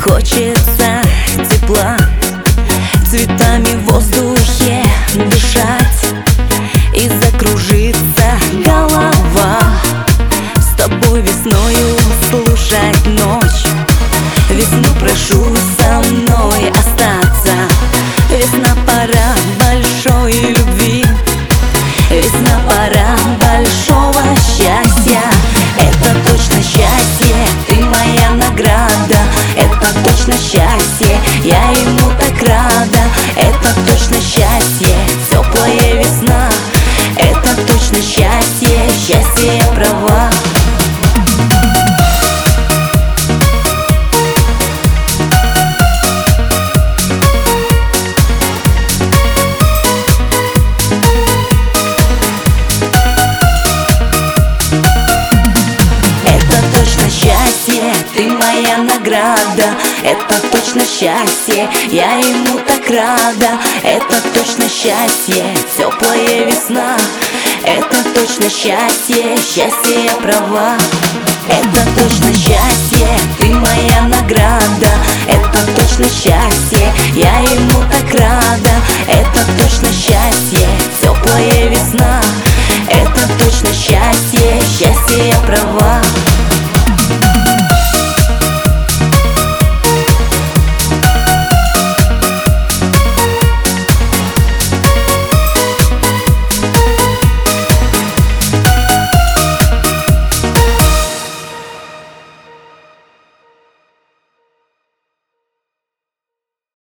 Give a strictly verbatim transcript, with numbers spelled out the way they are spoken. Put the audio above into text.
Хочется тепла, цветами в воздухе дышать, и закружится голова. С тобой весною слушать ночь. Весну прошу со мной остаться. Весна, пора большой любви. Весна, пора большого счастья. Это точно счастье, ты моя награда. Это точно счастье, я ему так рада. Это точно счастье, теплая весна. Это точно счастье, счастье я права. Ты моя награда, это точно счастье, я ему так рада. Это точно счастье, теплая весна. Это точно счастье, счастье я права. Это точно счастье, ты моя награда. Это точно счастье, я ему так рада. Это точно счастье, теплая весна. Это точно счастье, счастье я права.